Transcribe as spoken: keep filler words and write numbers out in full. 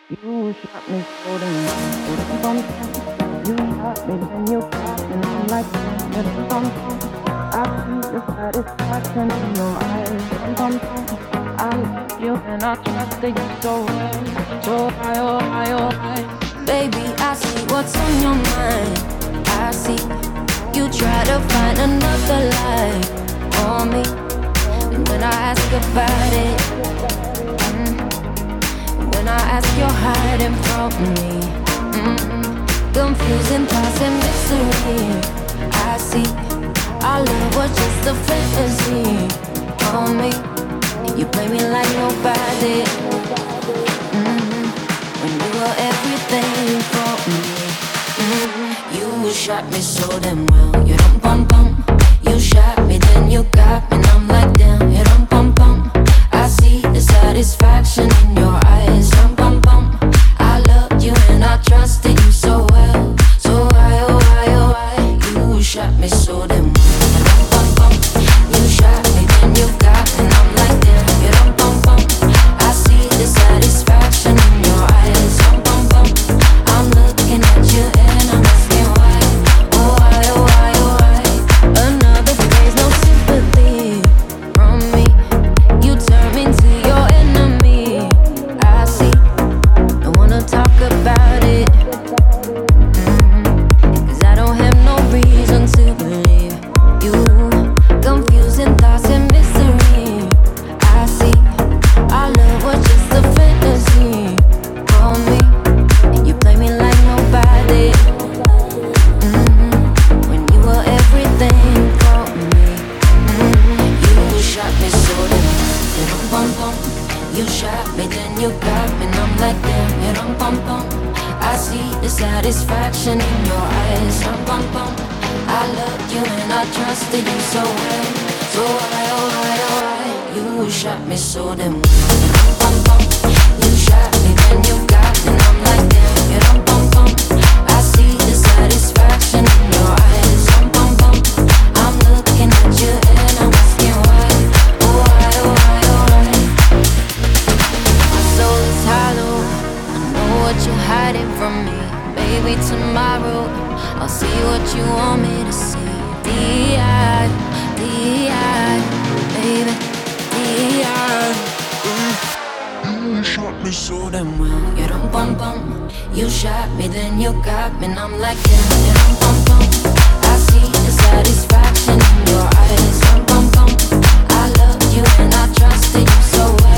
You shot me so damn bum. You shot me, then you got me, and I'm like, damn, bum bum. I see the satisfaction in your eyes, bum bum. I love you and I trusted you so well, so high, oh high, oh high. Baby, I see what's on your mind. I see you try to find another life on me, and when I ask about it, mm, when I ask, you're hiding from me. Mm-mm. Confusing thoughts and mystery. I see our love was just a fantasy on me. You play me like nobody. Mm-hmm. When you were everything for me. Mm-hmm. You shot me so damn well. You dum bum bum. You shot me, then you got me, and I'm like damn. You dum bum bum. I see the satisfaction in your eyes. Dum bum bum. I loved you and I trusted you so well. So why oh why oh why you shot me so damn well. Dum bum bum. You shot me, then you got me, and I'm like damn. You dum bum bum. I see the satisfaction in your eyes. Dum bum bum. I'm looking at you and I'm asking why. Oh why oh why oh why. Another phrase, no sympathy from me. You turn me to your enemy. I see. Don't wanna talk about it. Mm-hmm. Cause I don't have no reason to believe you. Confusing thoughts and misery. I see. Our love was just a fantasy for me. You play me like nobody. Mm-hmm. When you were everything for me. Mm-hmm. You shot me so damn. You dum bum bum. You shot me, then you got me, and I'm like damn. You dum bum bum. I see the satisfaction in your eyes. Dum bum bum. I loved you and I trusted you so well. So why oh why oh why you shot me so damn well. You dum bum bum. You shot me, then you got me, and I'm like damn. You dum bum bum. I see the satisfaction in your eyes. Dum bum bum. I'm looking at you and I'm asking why. Oh why oh why oh why. My soul is hollow. I know what you're hiding from me. Baby, tomorrow I'll see what you want me to see. D I, D I, baby, D I. You shot me so damn well. You dum bum bum. You shot me, then you got me, and I'm like damn. You dum bum bum. I see the satisfaction in your eyes. Dum bum bum. I loved you and I trusted you so well.